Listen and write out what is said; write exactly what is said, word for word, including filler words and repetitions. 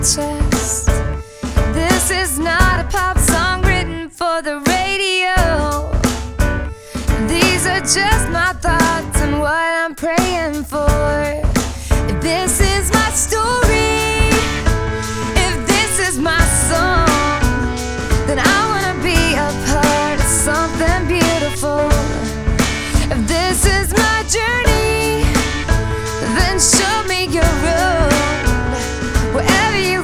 chest. This is not a pop song written for the radio. These are just my thoughts and what I'm praying for. If this is my story, if this is my song, then I wanna be a part of something beautiful. If this is my journey,